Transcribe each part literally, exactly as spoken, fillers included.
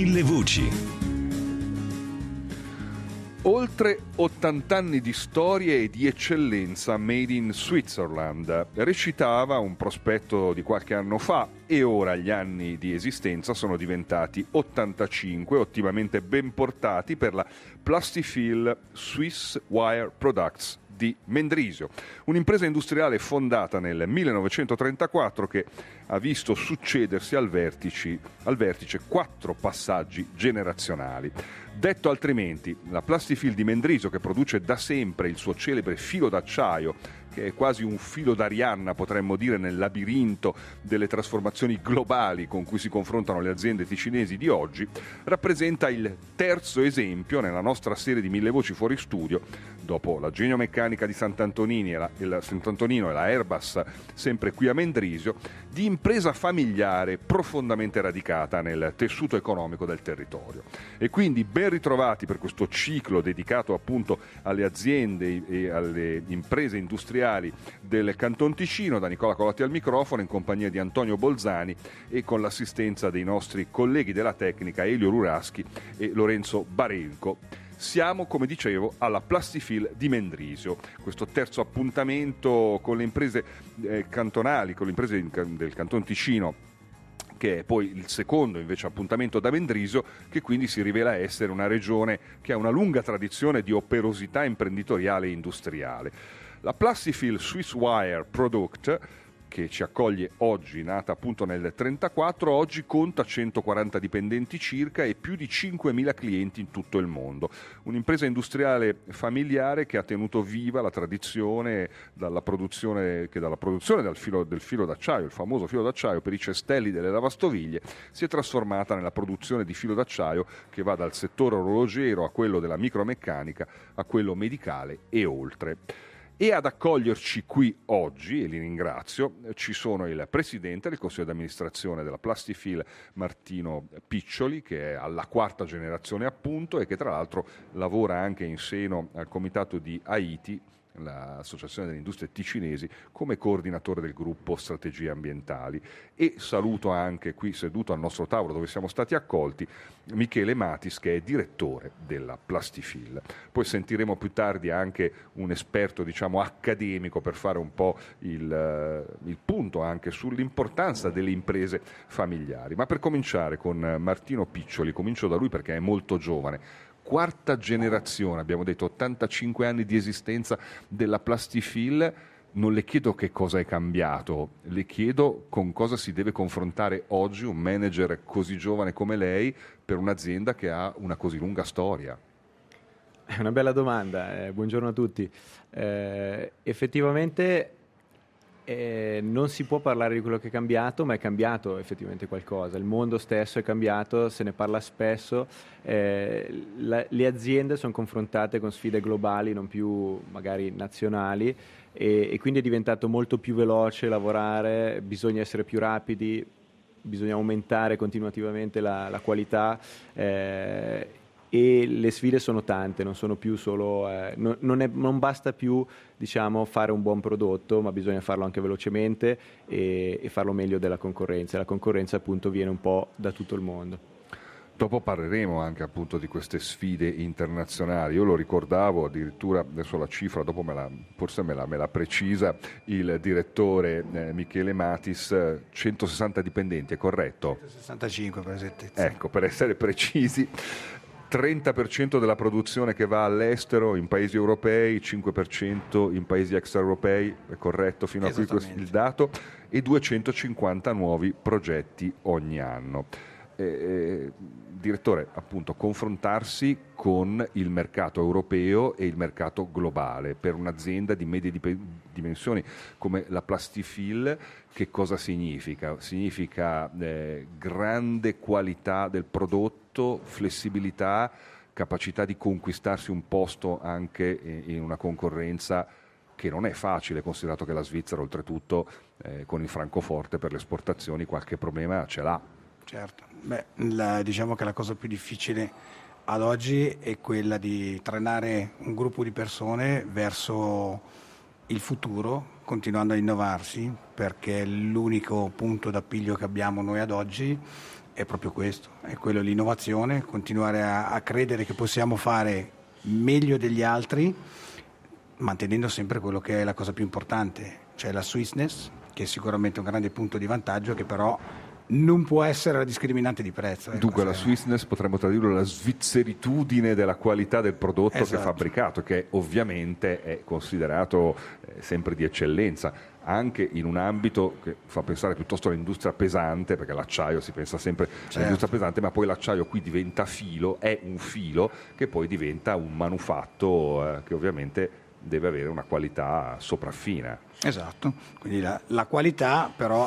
Mille voci. Oltre ottanta anni di storia e di eccellenza made in Switzerland, recitava un prospetto di qualche anno fa e ora gli anni di esistenza sono diventati ottantacinque, ottimamente ben portati per la Plastifil Swiss Wire Products di Mendrisio, un'impresa industriale fondata nel millenovecentotrentaquattro che ha visto succedersi al, vertici, al vertice quattro passaggi generazionali. Detto altrimenti, la Plastifil di Mendrisio, che produce da sempre il suo celebre filo d'acciaio, che è quasi un filo d'Arianna, potremmo dire, nel labirinto delle trasformazioni globali con cui si confrontano le aziende ticinesi di oggi, rappresenta il terzo esempio nella nostra serie di Mille Voci Fuori Studio, dopo la Genio Meccanica di Sant'Antonini e la, e la Sant'Antonino e la Airbus, sempre qui a Mendrisio, di impresa familiare profondamente radicata nel tessuto economico del territorio. E quindi ben ritrovati per questo ciclo dedicato appunto alle aziende e alle imprese industriali del Canton Ticino, da Nicola Colatti al microfono in compagnia di Antonio Bolzani e con l'assistenza dei nostri colleghi della tecnica Elio Ruraschi e Lorenzo Barenco. Siamo, come dicevo, alla Plastifil di Mendrisio, questo terzo appuntamento con le imprese eh, cantonali, con le imprese del Canton Ticino, che è poi il secondo invece appuntamento da Mendrisio, che quindi si rivela essere una regione che ha una lunga tradizione di operosità imprenditoriale e industriale. La Plastifil Swiss Wire Product, che ci accoglie oggi, nata appunto nel trentaquattro, oggi conta centoquaranta dipendenti circa e più di cinquemila clienti in tutto il mondo. Un'impresa industriale familiare che ha tenuto viva la tradizione dalla produzione, che dalla produzione del filo, del filo d'acciaio, il famoso filo d'acciaio per i cestelli delle lavastoviglie, si è trasformata nella produzione di filo d'acciaio che va dal settore orologero a quello della micromeccanica a quello medicale e oltre. E ad accoglierci qui oggi, e li ringrazio, ci sono il presidente del consiglio di amministrazione della Plastifil, Martino Piccioli, che è alla quarta generazione appunto e che tra l'altro lavora anche in seno al comitato di Haiti, l'Associazione delle Industrie Ticinesi, come coordinatore del gruppo Strategie Ambientali. E saluto anche qui seduto al nostro tavolo dove siamo stati accolti Michele Matis, che è direttore della Plastifil. Poi sentiremo più tardi anche un esperto, diciamo, accademico per fare un po' il, il punto anche sull'importanza delle imprese familiari. Ma per cominciare con Martino Piccioli, comincio da lui perché è molto giovane. Quarta generazione, abbiamo detto ottantacinque anni di esistenza della Plastifil. Non le chiedo che cosa è cambiato, le chiedo con cosa si deve confrontare oggi un manager così giovane come lei per un'azienda che ha una così lunga storia. È una bella domanda, eh, buongiorno a tutti. Eh, effettivamente Eh, non si può parlare di quello che è cambiato, ma è cambiato effettivamente qualcosa. Il mondo stesso è cambiato, se ne parla spesso. Eh, la, le aziende sono confrontate con sfide globali, non più magari nazionali, e, e quindi è diventato molto più veloce lavorare, bisogna essere più rapidi, bisogna aumentare continuativamente la, la qualità. Eh, E le sfide sono tante, non sono più solo, eh, non, non, è, non basta più, diciamo, fare un buon prodotto, ma bisogna farlo anche velocemente e, e farlo meglio della concorrenza. La concorrenza appunto viene un po' da tutto il mondo. Dopo parleremo anche appunto di queste sfide internazionali. Io lo ricordavo, addirittura adesso la cifra dopo me la, forse me la, me la precisa il direttore eh, Michele Matis, centosessanta dipendenti, è corretto? centosessantacinque per esattezza. Ecco, per essere precisi. trenta per cento della produzione che va all'estero in paesi europei, cinque per cento in paesi extraeuropei, è corretto fino a qui il dato, e duecentocinquanta nuovi progetti ogni anno. Eh, eh, direttore, appunto, confrontarsi con il mercato europeo e il mercato globale per un'azienda di medie dimensioni come la Plastifil, che cosa significa? Significa eh, grande qualità del prodotto, flessibilità, capacità di conquistarsi un posto anche in una concorrenza che non è facile, considerato che la Svizzera oltretutto eh, con il francoforte per le esportazioni qualche problema ce l'ha. Certo, beh, la, diciamo che la cosa più difficile ad oggi è quella di trainare un gruppo di persone verso il futuro, continuando a innovarsi, perché l'unico punto d'appiglio che abbiamo noi ad oggi è proprio questo, è quello l'innovazione, continuare a, a credere che possiamo fare meglio degli altri, mantenendo sempre quello che è la cosa più importante, cioè la Swissness, che è sicuramente un grande punto di vantaggio, che però non può essere la discriminante di prezzo. Ecco. Dunque la Swissness potremmo tradurlo la svizzeritudine della qualità del prodotto esatto. che è fabbricato, che ovviamente è considerato eh, sempre di eccellenza, anche in un ambito che fa pensare piuttosto all'industria pesante, perché l'acciaio si pensa sempre certo. all'industria pesante, ma poi l'acciaio qui diventa filo, è un filo che poi diventa un manufatto eh, che ovviamente deve avere una qualità sopraffina. Esatto, quindi la, la qualità però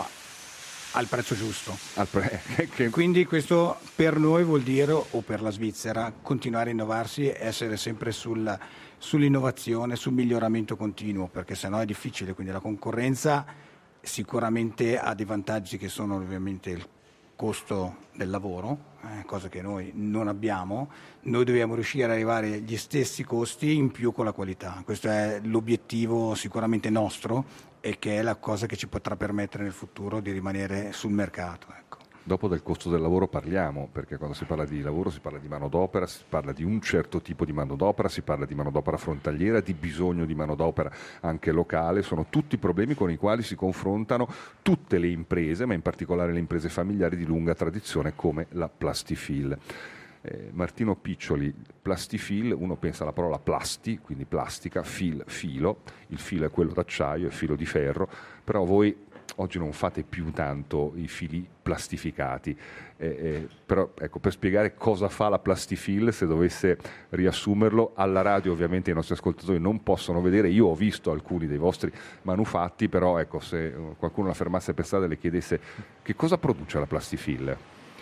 al prezzo giusto. Al pre- che... Quindi questo per noi vuol dire, o per la Svizzera, continuare a innovarsi, essere sempre sul, sull'innovazione, sul miglioramento continuo, perché sennò è difficile. Quindi la concorrenza sicuramente ha dei vantaggi che sono ovviamente il costo del lavoro, eh, cosa che noi non abbiamo. Noi dobbiamo riuscire ad arrivare agli stessi costi in più con la qualità. Questo è l'obiettivo sicuramente nostro e che è la cosa che ci potrà permettere nel futuro di rimanere sul mercato. Ecco. Dopo del costo del lavoro parliamo, perché quando si parla di lavoro si parla di manodopera, si parla di un certo tipo di manodopera, si parla di manodopera frontaliera, di bisogno di manodopera anche locale, sono tutti problemi con i quali si confrontano tutte le imprese, ma in particolare le imprese familiari di lunga tradizione come la Plastifil. Eh, Martino Piccioli, Plastifil, uno pensa alla parola plasti, quindi plastica, fil, filo, il filo è quello d'acciaio, è filo di ferro, però voi oggi non fate più tanto i fili plastificati, eh, eh, però ecco, per spiegare cosa fa la Plastifil, se dovesse riassumerlo, alla radio ovviamente i nostri ascoltatori non possono vedere, io ho visto alcuni dei vostri manufatti, però ecco, se qualcuno la fermasse per strada e le chiedesse che cosa produce la Plastifil?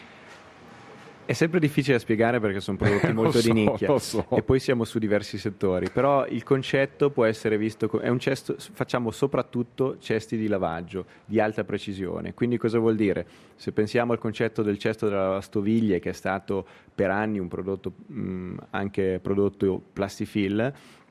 È sempre difficile da spiegare perché sono prodotti molto so, di nicchia lo so. e poi siamo su diversi settori, però il concetto può essere visto come è un cesto, facciamo soprattutto cesti di lavaggio di alta precisione. Quindi cosa vuol dire? Se pensiamo al concetto del cesto della lavastoviglie, che è stato per anni un prodotto mh, anche prodotto Plastifil,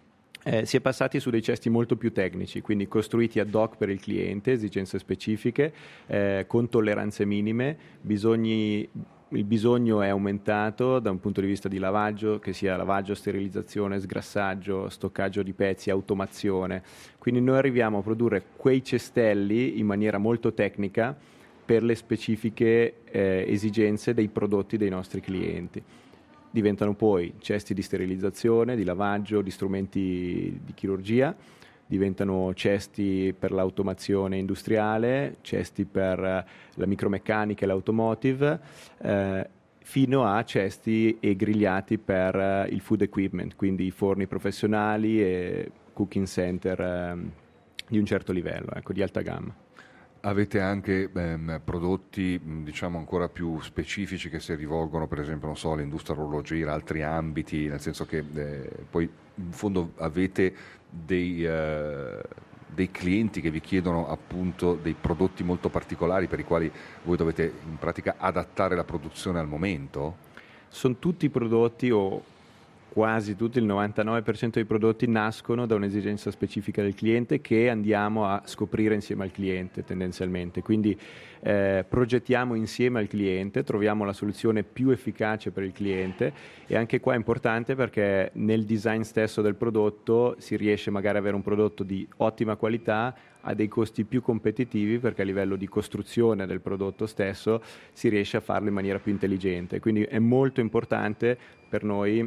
Eh, si è passati su dei cesti molto più tecnici, quindi costruiti ad hoc per il cliente, esigenze specifiche, eh, con tolleranze minime, bisogni, il bisogno è aumentato da un punto di vista di lavaggio, che sia lavaggio, sterilizzazione, sgrassaggio, stoccaggio di pezzi, automazione. Quindi noi arriviamo a produrre quei cestelli in maniera molto tecnica per le specifiche eh, esigenze dei prodotti dei nostri clienti. Diventano poi cesti di sterilizzazione, di lavaggio, di strumenti di chirurgia, diventano cesti per l'automazione industriale, cesti per la micromeccanica e l'automotive, eh, fino a cesti e grigliati per il food equipment, quindi forni professionali e cooking center eh, di un certo livello, ecco, di alta gamma. Avete anche ehm, prodotti diciamo ancora più specifici che si rivolgono per esempio non so, all'industria orologiera, altri ambiti, nel senso che eh, poi in fondo avete dei, eh, dei clienti che vi chiedono appunto dei prodotti molto particolari per i quali voi dovete in pratica adattare la produzione al momento? Sono tutti prodotti o quasi tutti, il novantanove per cento dei prodotti nascono da un'esigenza specifica del cliente che andiamo a scoprire insieme al cliente tendenzialmente, quindi eh, progettiamo insieme al cliente, troviamo la soluzione più efficace per il cliente e anche qua è importante perché nel design stesso del prodotto si riesce magari ad avere un prodotto di ottima qualità a dei costi più competitivi perché a livello di costruzione del prodotto stesso si riesce a farlo in maniera più intelligente, quindi è molto importante per noi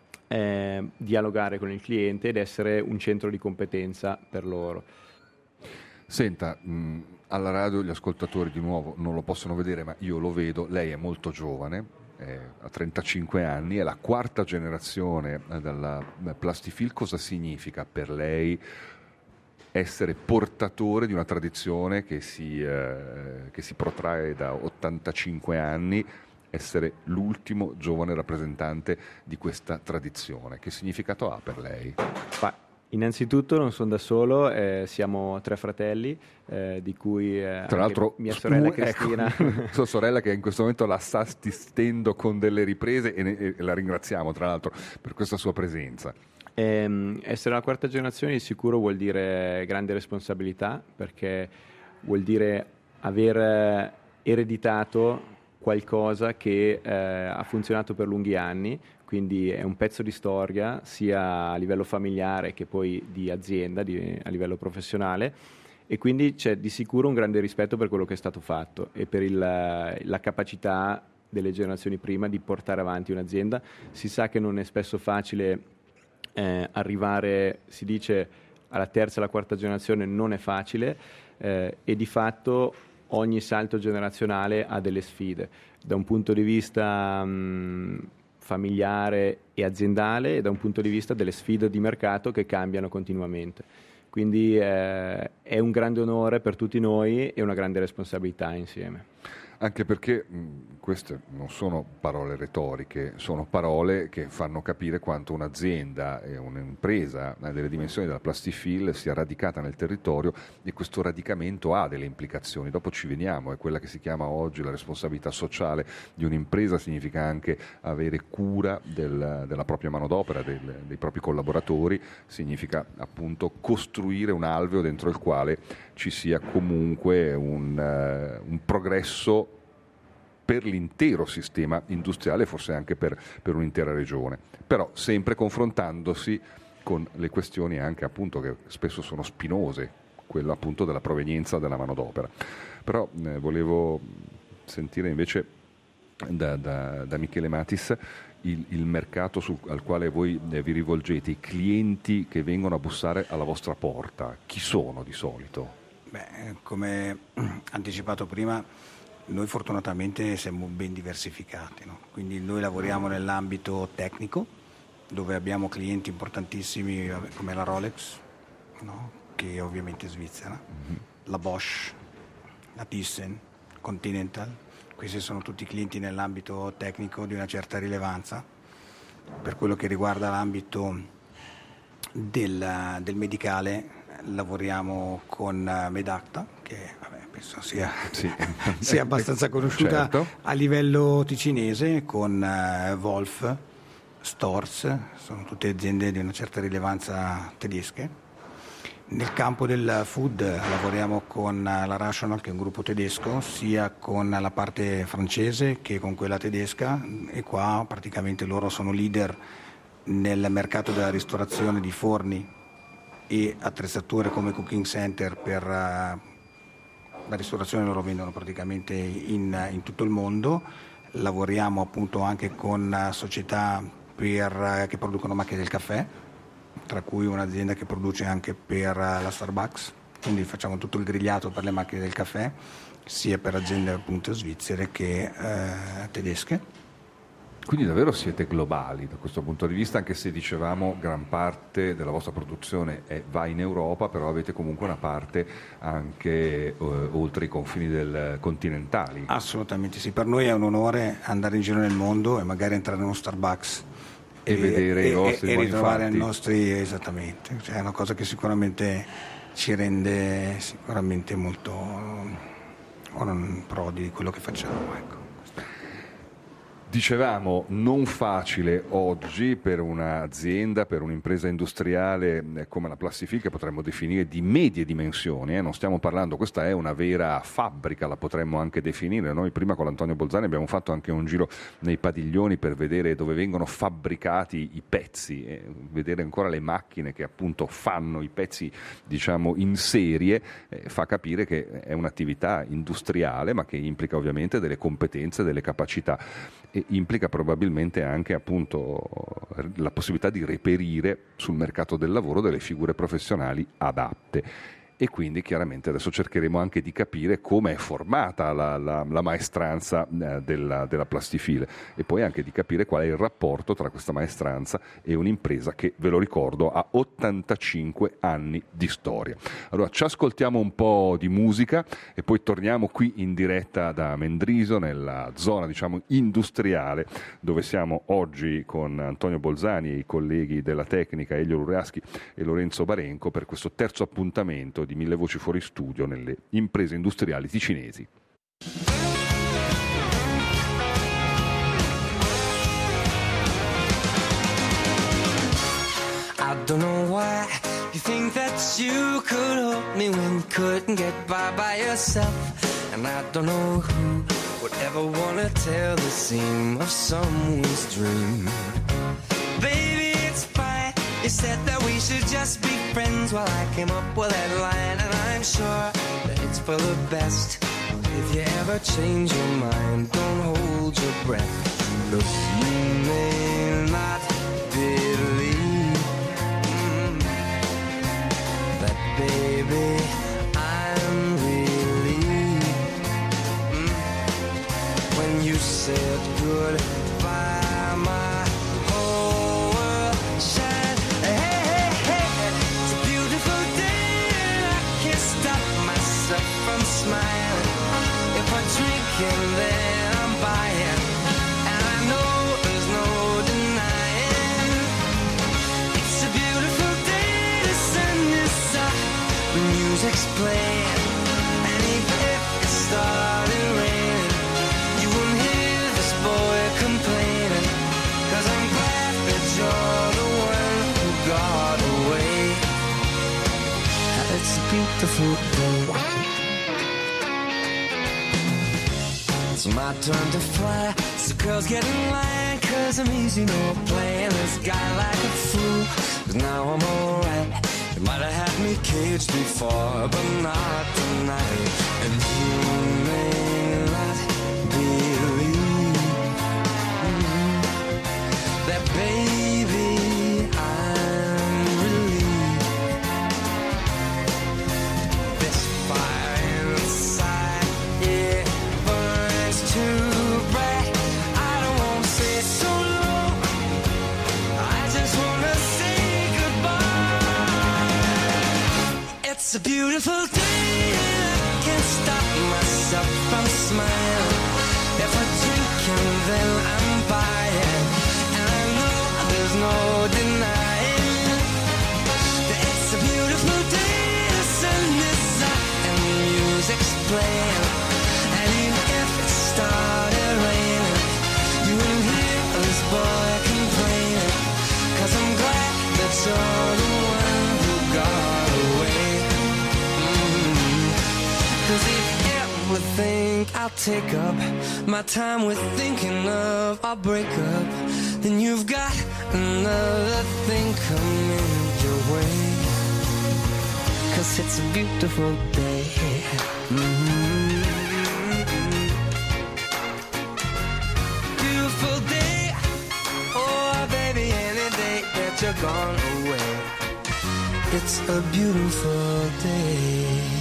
Eh, dialogare con il cliente ed essere un centro di competenza per loro. Senta, mh, alla radio gli ascoltatori di nuovo non lo possono vedere, ma io lo vedo, lei è molto giovane, eh, ha trentacinque anni, è la quarta generazione eh, della Plastifil. Cosa significa per lei essere portatore di una tradizione che si, eh, che si protrae da ottantacinque anni, essere l'ultimo giovane rappresentante di questa tradizione? Che significato ha per lei? Ma innanzitutto non sono da solo, eh, siamo tre fratelli, eh, di cui eh, tra l'altro mia sorella uh, Cristina. Ecco, sua sorella che in questo momento la sta assistendo con delle riprese e, ne, e la ringraziamo tra l'altro per questa sua presenza. Ehm, essere la quarta generazione di sicuro vuol dire grande responsabilità, perché vuol dire aver ereditato qualcosa che eh, ha funzionato per lunghi anni, quindi è un pezzo di storia sia a livello familiare che poi di azienda, di, a livello professionale, e quindi c'è di sicuro un grande rispetto per quello che è stato fatto e per il, la capacità delle generazioni prima di portare avanti un'azienda. Si sa che non è spesso facile eh, arrivare, si dice, alla terza e alla quarta generazione, non è facile, eh, e di fatto ogni salto generazionale ha delle sfide, da un punto di vista mh, familiare e aziendale, e da un punto di vista delle sfide di mercato che cambiano continuamente. Quindi eh, è un grande onore per tutti noi e una grande responsabilità insieme. Anche perché mh, queste non sono parole retoriche, sono parole che fanno capire quanto un'azienda e un'impresa delle dimensioni della Plastifil sia radicata nel territorio, e questo radicamento ha delle implicazioni. Dopo ci veniamo, è quella che si chiama oggi la responsabilità sociale di un'impresa, significa anche avere cura del, della propria manodopera, del, dei propri collaboratori, significa appunto costruire un alveo dentro il quale ci sia comunque un, uh, un progresso per l'intero sistema industriale, forse anche per, per un'intera regione, però sempre confrontandosi con le questioni anche appunto che spesso sono spinose, quello appunto della provenienza della manodopera. Però eh, volevo sentire invece da, da, da Michele Matis il, il mercato sul, al quale voi eh, vi rivolgete, i clienti che vengono a bussare alla vostra porta, chi sono di solito? Beh, come anticipato prima, noi fortunatamente siamo ben diversificati, no? Quindi noi lavoriamo nell'ambito tecnico, dove abbiamo clienti importantissimi come la Rolex, no? Che ovviamente è svizzera, mm-hmm. la Bosch, la Thyssen, Continental. Questi sono tutti clienti nell'ambito tecnico di una certa rilevanza. Per quello che riguarda l'ambito del, del medicale, lavoriamo con Medacta, che vabbè, penso sia, sì. sia abbastanza conosciuta, certo, a livello ticinese, con uh, Wolf, Storz, sono tutte aziende di una certa rilevanza tedesche. Nel campo del food lavoriamo con la Rational, che è un gruppo tedesco, sia con la parte francese che con quella tedesca, e qua praticamente loro sono leader nel mercato della ristorazione di forni e attrezzature come cooking center per uh, la ristorazione. Loro vendono praticamente in, in tutto il mondo. Lavoriamo appunto anche con uh, società per, uh, che producono macchine del caffè, tra cui un'azienda che produce anche per uh, la Starbucks, quindi facciamo tutto il grigliato per le macchine del caffè, sia per aziende appunto svizzere che uh, tedesche. Quindi davvero siete globali da questo punto di vista, anche se dicevamo gran parte della vostra produzione è, va in Europa, però avete comunque una parte anche eh, oltre i confini del, continentali. Assolutamente sì, per noi è un onore andare in giro nel mondo e magari entrare in uno Starbucks e, e vedere e, i vostri e, e ritrovare i fatti. nostri, esattamente, cioè è una cosa che sicuramente ci rende sicuramente molto um, prodi di quello che facciamo, ecco. Dicevamo, non facile oggi per un'azienda, per un'impresa industriale come la Plastifil, che potremmo definire di medie dimensioni, eh? Non stiamo parlando, questa è una vera fabbrica, la potremmo anche definire. Noi prima con l'Antonio Bolzani abbiamo fatto anche un giro nei padiglioni per vedere dove vengono fabbricati i pezzi, e vedere ancora le macchine che appunto fanno i pezzi, diciamo, in serie, eh, fa capire che è un'attività industriale, ma che implica ovviamente delle competenze, delle capacità. E implica probabilmente anche appunto la possibilità di reperire sul mercato del lavoro delle figure professionali adatte. E quindi chiaramente adesso cercheremo anche di capire come è formata la, la, la maestranza eh, della, della Plastifil, e poi anche di capire qual è il rapporto tra questa maestranza e un'impresa che, ve lo ricordo, ha ottantacinque anni di storia. Allora ci ascoltiamo un po' di musica e poi torniamo qui in diretta da Mendriso, nella zona, diciamo, industriale, dove siamo oggi con Antonio Bolzani e i colleghi della tecnica Elio Luraschi e Lorenzo Barenco per questo terzo appuntamento di Mille Voci Fuori Studio nelle imprese industriali ticinesi. I think that you could hold me when you couldn't get by by yourself. And I don't know who would ever wanna tell the seam of someone's dream. Baby, it's fine. You said that we should just be friends while I came up with that line. And I'm sure that it's for the best. If you ever change your mind, don't hold your breath. 'Cause you may not believe mm, that, baby, I'm relieved mm, when you said goodbye, my whole world shined. Hey, hey, hey, it's a beautiful day and I can't stop myself from smiling. If I drink and then I'm buying, and I know there's no denying. It's a beautiful day, the sun is up, the music's playing, and even if it started raining, you won't hear this boy complaining. 'Cause I'm glad that you're the one who got away. It's a beautiful day. It's my turn to fly, so girls get in line, 'cause I'm easy, no playing this guy like a fool. 'Cause now I'm alright, you might have had me caged before, but not tonight. And you may not believe mm, that, baby, I'm relieved. This fire inside, yeah, too bright. I don't want to say so long, I just want to say goodbye. It's a beautiful day and I can't stop myself from smiling. If I drink and then I'm buying, and I know there's no denying that it's a beautiful day, the sun is up and the music's playing. And even if it started raining, you wouldn't hear this boy complaining. 'Cause I'm glad that you're the one who got away. Mm-hmm. 'Cause if you think I'll take up my time with thinking of our breakup, then you've got another thing coming your way. 'Cause it's a beautiful day. Mm-hmm. You're gone away. It's a beautiful day.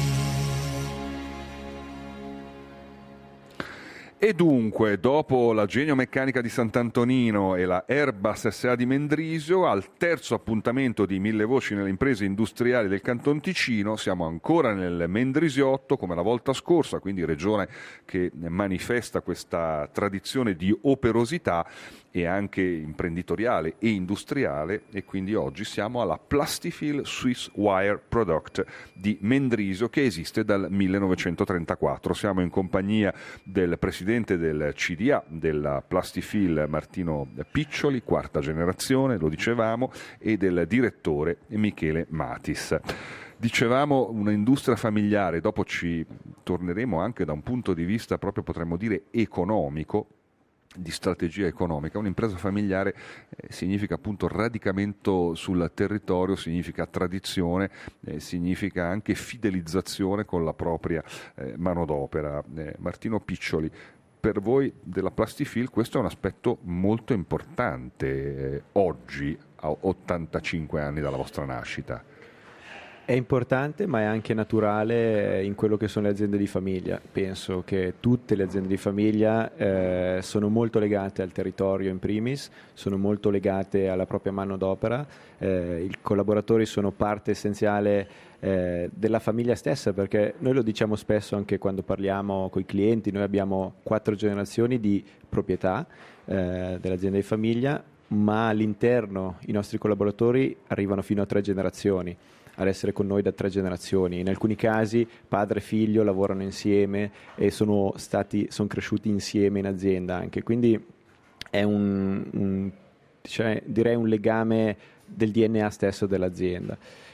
E dunque, dopo la Genio Meccanica di Sant'Antonino e la Airbus S A di Mendrisio, al terzo appuntamento di Mille Voci nelle imprese industriali del Canton Ticino, siamo ancora nel Mendrisiotto, come la volta scorsa, quindi regione che manifesta questa tradizione di operosità e anche imprenditoriale e industriale, e quindi oggi siamo alla Plastifil Swiss Wire Product di Mendrisio, che esiste dal millenovecentotrentaquattro. Siamo in compagnia del presidente del C D A della Plastifil, Martino Piccioli, quarta generazione, lo dicevamo, e del direttore Michele Matis. Dicevamo un'industria familiare, dopo ci torneremo anche da un punto di vista proprio, potremmo dire, economico, di strategia economica. Un'impresa familiare eh, significa appunto radicamento sul territorio, significa tradizione, eh, significa anche fidelizzazione con la propria eh, manodopera. Eh, Martino Piccioli, per voi della Plastifil questo è un aspetto molto importante eh, oggi, a ottantacinque anni dalla vostra nascita. È importante, ma è anche naturale in quello che sono le aziende di famiglia. Penso che tutte le aziende di famiglia eh, sono molto legate al territorio in primis, sono molto legate alla propria manodopera. Eh, I collaboratori sono parte essenziale eh, della famiglia stessa, perché noi lo diciamo spesso anche quando parliamo con i clienti. Noi abbiamo quattro generazioni di proprietà eh, dell'azienda di famiglia, ma all'interno i nostri collaboratori arrivano fino a tre generazioni ad essere con noi da tre generazioni. In alcuni casi padre e figlio lavorano insieme e sono stati sono cresciuti insieme in azienda anche, quindi è un, un cioè, direi un legame del D N A stesso dell'azienda.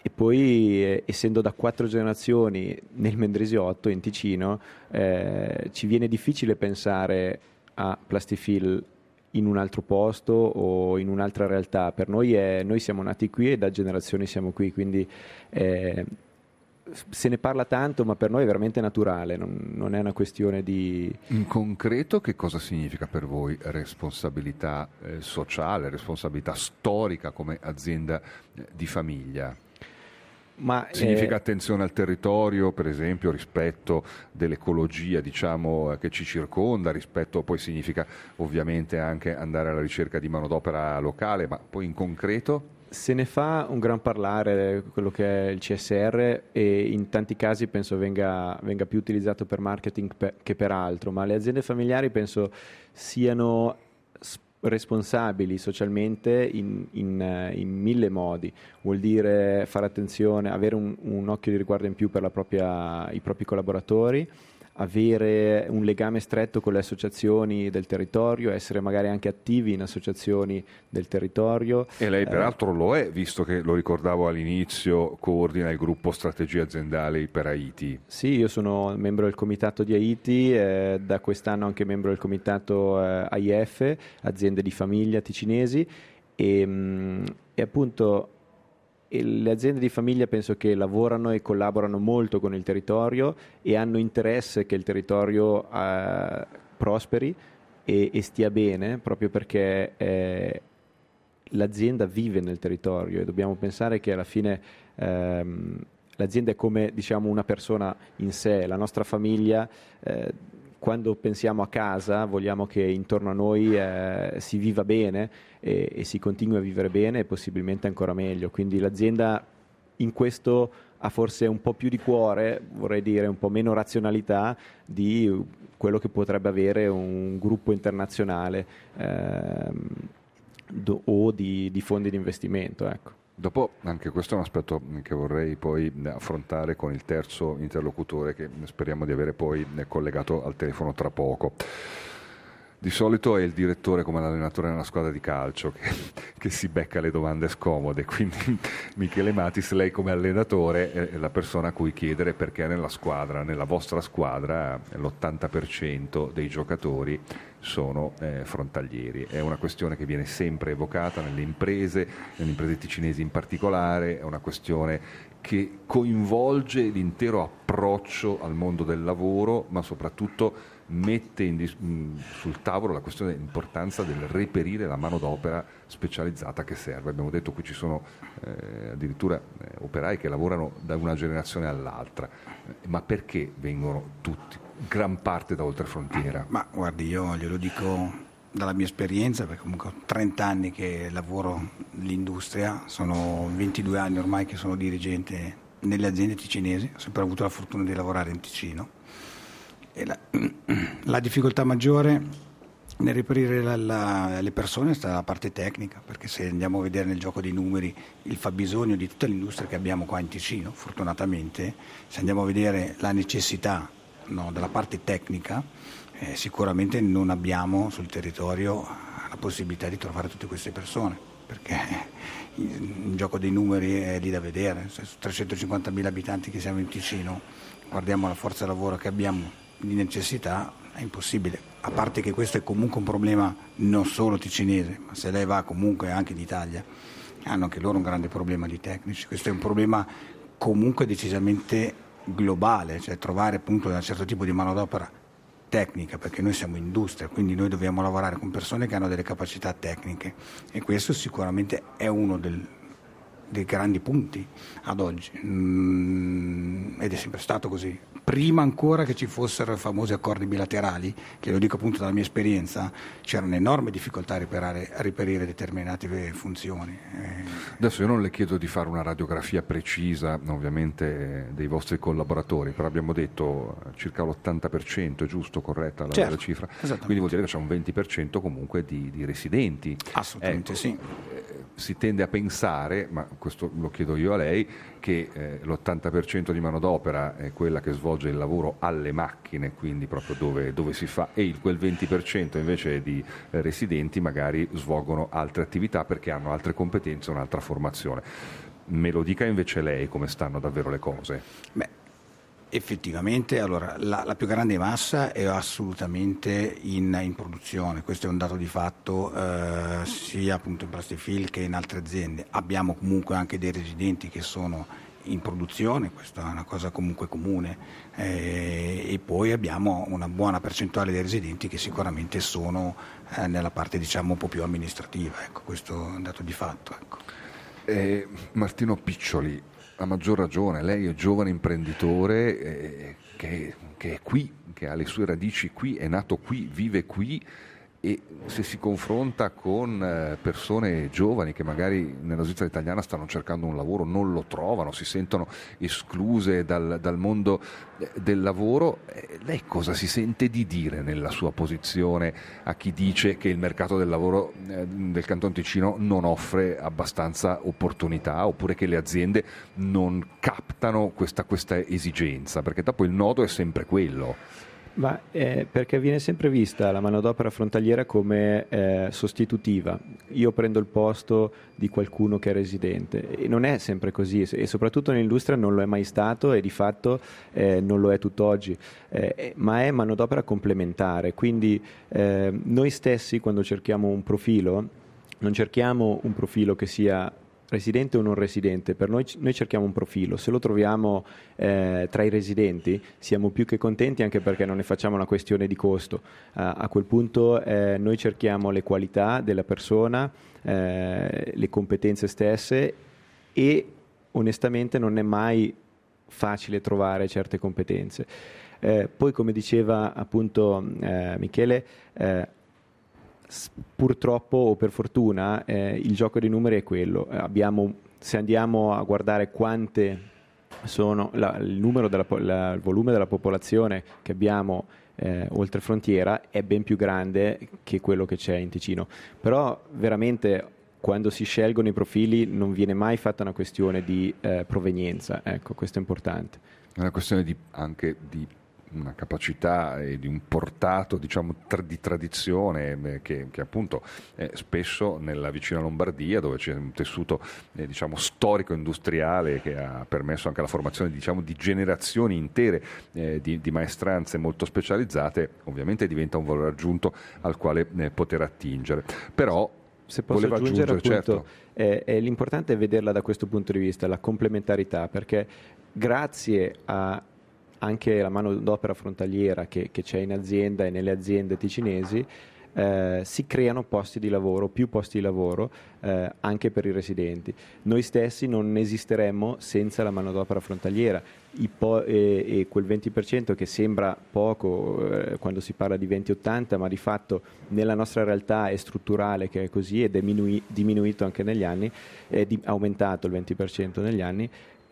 e poi eh, essendo da quattro generazioni nel Mendrisiotto in Ticino, eh, ci viene difficile pensare a Plastifil in un altro posto o in un'altra realtà. Per noi è, noi siamo nati qui e da generazioni siamo qui, quindi eh, se ne parla tanto, ma per noi è veramente naturale, non, non è una questione di... In concreto che cosa significa per voi responsabilità eh, sociale, responsabilità storica come azienda eh, di famiglia? Ma, significa eh, attenzione al territorio, per esempio, rispetto dell'ecologia, diciamo, che ci circonda, rispetto poi significa ovviamente anche andare alla ricerca di manodopera locale, ma poi in concreto? Se ne fa un gran parlare quello che è il C S R e in tanti casi penso venga, venga più utilizzato per marketing pe- che per altro, ma le aziende familiari penso siano responsabili socialmente in, in, in mille modi. Vuol dire fare attenzione, avere un, un occhio di riguardo in più per la propria, i propri collaboratori, avere un legame stretto con le associazioni del territorio, essere magari anche attivi in associazioni del territorio. E lei peraltro eh, lo è, visto che, lo ricordavo all'inizio, coordina il gruppo strategie aziendali per Haiti. Sì, io sono membro del comitato di Haiti, eh, da quest'anno anche membro del comitato eh, A I F, aziende di famiglia ticinesi, e, mh, e appunto e le aziende di famiglia penso che lavorano e collaborano molto con il territorio e hanno interesse che il territorio eh, prosperi e, e stia bene, proprio perché eh, l'azienda vive nel territorio e dobbiamo pensare che alla fine ehm, l'azienda è come, diciamo, una persona in sé, la nostra famiglia. Eh, quando pensiamo a casa vogliamo che intorno a noi eh, si viva bene e, e si continui a vivere bene e possibilmente ancora meglio. Quindi l'azienda in questo ha forse un po' più di cuore, vorrei dire un po' meno razionalità di quello che potrebbe avere un gruppo internazionale ehm, do, o di, di fondi di investimento, ecco. Dopo, anche questo è un aspetto che vorrei poi affrontare con il terzo interlocutore che speriamo di avere poi collegato al telefono tra poco. Di solito è il direttore come l'allenatore nella squadra di calcio che, che si becca le domande scomode, quindi Michele Matis, lei come allenatore è la persona a cui chiedere perché nella squadra, nella vostra squadra, l'ottanta per cento dei giocatori sono eh, frontalieri. È una questione che viene sempre evocata nelle imprese, nelle imprese ticinesi in particolare, è una questione che coinvolge l'intero approccio al mondo del lavoro, ma soprattutto mette in dis- sul tavolo la questione dell'importanza del reperire la manodopera specializzata che serve. Abbiamo detto che ci sono eh, addirittura eh, operai che lavorano da una generazione all'altra, eh, ma perché vengono tutti, gran parte da oltrefrontiera? Ma guardi, io glielo dico dalla mia esperienza, perché comunque ho trenta anni che lavoro nell'industria, sono ventidue anni ormai che sono dirigente nelle aziende ticinesi, ho sempre avuto la fortuna di lavorare in Ticino. E la, la difficoltà maggiore nel reperire la, la, le persone sta la parte tecnica, perché se andiamo a vedere nel gioco dei numeri il fabbisogno di tutta l'industria che abbiamo qua in Ticino, fortunatamente, se andiamo a vedere la necessità, no, della parte tecnica, eh, sicuramente non abbiamo sul territorio la possibilità di trovare tutte queste persone, perché il gioco dei numeri è lì da vedere. Se su trecentocinquantamila abitanti che siamo in Ticino guardiamo la forza lavoro che abbiamo di necessità, è impossibile, a parte che questo è comunque un problema non solo ticinese, ma se lei va comunque anche d'Italia, hanno anche loro un grande problema di tecnici. Questo è un problema comunque decisamente globale, cioè trovare appunto un certo tipo di manodopera tecnica, perché noi siamo industria, quindi noi dobbiamo lavorare con persone che hanno delle capacità tecniche, e questo sicuramente è uno del, dei grandi punti ad oggi, mm, ed è sempre stato così. Prima ancora che ci fossero i famosi accordi bilaterali, che lo dico appunto dalla mia esperienza, c'erano enormi difficoltà a riperare, a riperire determinate funzioni. Adesso io non le chiedo di fare una radiografia precisa, ovviamente, dei vostri collaboratori, però abbiamo detto circa l'ottanta per cento, è giusto, corretta la, certo, la cifra? Quindi vuol dire che c'è un venti per cento comunque di, di residenti. Assolutamente, ecco, sì. Si tende a pensare, ma questo lo chiedo io a lei, che eh, l'ottanta per cento di manodopera è quella che svolge il lavoro alle macchine, quindi proprio dove, dove si fa, e il, quel venti per cento invece di eh, residenti magari svolgono altre attività perché hanno altre competenze, un'altra formazione. Me lo dica invece lei come stanno davvero le cose. Beh, effettivamente, allora, la, la più grande massa è assolutamente in, in produzione, questo è un dato di fatto, eh, sia appunto in Plastifil che in altre aziende. Abbiamo comunque anche dei residenti che sono in produzione, questa è una cosa comunque comune, eh, e poi abbiamo una buona percentuale dei residenti che sicuramente sono eh, nella parte, diciamo, un po' più amministrativa, ecco, questo è un dato di fatto. Ecco. Eh, Martino Piccioli, a maggior ragione, lei è giovane imprenditore eh, che, che è qui, che ha le sue radici qui, è nato qui, vive qui, e se si confronta con eh, persone giovani che magari nella Svizzera italiana stanno cercando un lavoro, non lo trovano, si sentono escluse dal, dal mondo eh, del lavoro, eh, lei cosa si sente di dire nella sua posizione a chi dice che il mercato del lavoro eh, del Canton Ticino non offre abbastanza opportunità, oppure che le aziende non captano questa, questa esigenza? Perché dopo il nodo è sempre quello. Ma eh, perché viene sempre vista la manodopera frontaliera come eh, sostitutiva. Io prendo il posto di qualcuno che è residente, e non è sempre così, e soprattutto nell'industria non lo è mai stato, e di fatto eh, non lo è tutt'oggi, eh, ma è manodopera complementare. Quindi eh, noi stessi, quando cerchiamo un profilo, non cerchiamo un profilo che sia residente o non residente. Per noi, noi cerchiamo un profilo, se lo troviamo eh, tra i residenti siamo più che contenti, anche perché non ne facciamo una questione di costo. Uh, a quel punto eh, noi cerchiamo le qualità della persona, eh, le competenze stesse, e onestamente non è mai facile trovare certe competenze. Eh, poi, come diceva appunto eh, Michele, eh, purtroppo o per fortuna eh, il gioco dei numeri è quello. Abbiamo, se andiamo a guardare quante sono la, il numero della, la, il volume della popolazione che abbiamo eh, oltre frontiera è ben più grande che quello che c'è in Ticino, però veramente quando si scelgono i profili non viene mai fatta una questione di eh, provenienza, ecco, questo è importante. È una questione di, anche di una capacità e di un portato, diciamo, tra, di tradizione eh, che, che appunto eh, spesso nella vicina Lombardia, dove c'è un tessuto eh, diciamo storico industriale che ha permesso anche la formazione, diciamo, di generazioni intere eh, di, di maestranze molto specializzate, ovviamente diventa un valore aggiunto al quale eh, poter attingere. Però se posso aggiungere, appunto, certo. eh, eh, l'importante è vederla da questo punto di vista, la complementarità, perché grazie a anche la manodopera frontaliera che, che c'è in azienda e nelle aziende ticinesi, eh, si creano posti di lavoro, più posti di lavoro eh, anche per i residenti. Noi stessi non esisteremmo senza la manodopera frontaliera. I po- e, e quel venti per cento che sembra poco eh, quando si parla di venti ottanta, ma di fatto nella nostra realtà è strutturale che è così, ed è minui- diminuito anche negli anni, è di- aumentato il venti per cento negli anni.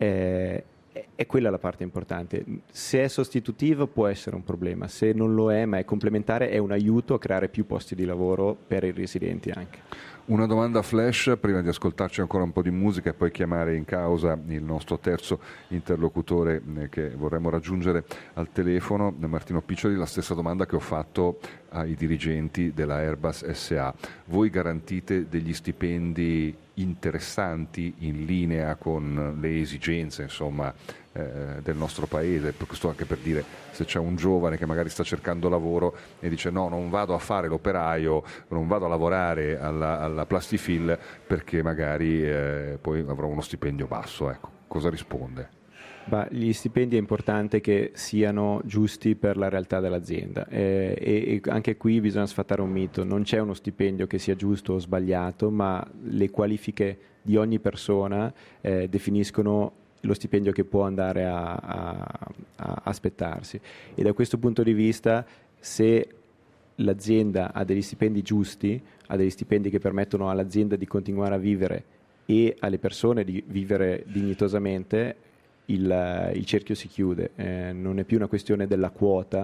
Eh, È quella la parte importante. Se è sostitutivo può essere un problema, se non lo è ma è complementare è un aiuto a creare più posti di lavoro per i residenti anche. Una domanda flash prima di ascoltarci ancora un po' di musica e poi chiamare in causa il nostro terzo interlocutore che vorremmo raggiungere al telefono, Martino Piccioli. La stessa domanda che ho fatto ai dirigenti della Airbus S A. Voi garantite degli stipendi interessanti in linea con le esigenze, insomma, eh, del nostro paese? Questo anche per dire, se c'è un giovane che magari sta cercando lavoro e dice no, non vado a fare l'operaio, non vado a lavorare alla, alla Plastifil perché magari eh, poi avrò uno stipendio basso, ecco, cosa risponde? Bah, gli stipendi è importante che siano giusti per la realtà dell'azienda, eh, e, e anche qui bisogna sfatare un mito: non c'è uno stipendio che sia giusto o sbagliato, ma le qualifiche di ogni persona eh, definiscono lo stipendio che può andare a, a, a aspettarsi, e da questo punto di vista, se l'azienda ha degli stipendi giusti, ha degli stipendi che permettono all'azienda di continuare a vivere e alle persone di vivere dignitosamente, il, il cerchio si chiude. Eh, non è più una questione della quota,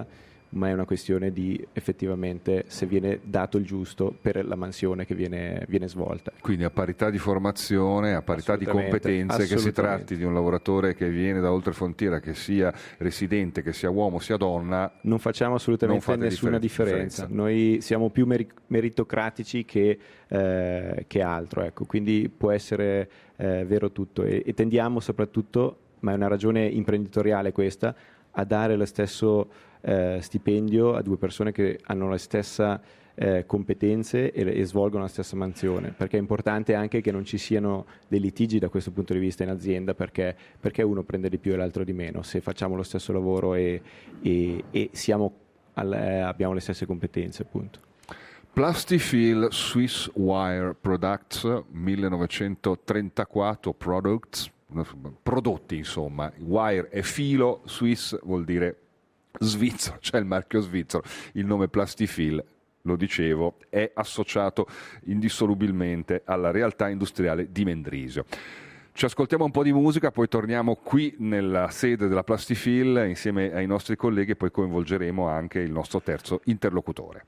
ma è una questione di effettivamente se viene dato il giusto per la mansione che viene, viene svolta. Quindi a parità di formazione, a parità di competenze, che si tratti di un lavoratore che viene da oltrefrontiera, che sia residente, che sia uomo, sia donna, non facciamo assolutamente non nessuna differenza. differenza. Noi siamo più meri- meritocratici che, eh, che altro, ecco. Quindi può essere eh, vero tutto e, e tendiamo soprattutto, ma è una ragione imprenditoriale questa, a dare lo stesso eh, stipendio a due persone che hanno la stessa eh, competenze e, e svolgono la stessa mansione, perché è importante anche che non ci siano dei litigi da questo punto di vista in azienda, perché, perché uno prende di più e l'altro di meno, se facciamo lo stesso lavoro e, e, e siamo al, eh, abbiamo le stesse competenze, appunto. Plastifil Swiss Wire Products millenovecentotrentaquattro Products, prodotti insomma, wire è filo, Swiss vuol dire svizzero, c'è il marchio svizzero, il nome Plastifil, lo dicevo, è associato indissolubilmente alla realtà industriale di Mendrisio. Ci ascoltiamo un po' di musica, poi torniamo qui nella sede della Plastifil insieme ai nostri colleghi e poi coinvolgeremo anche il nostro terzo interlocutore.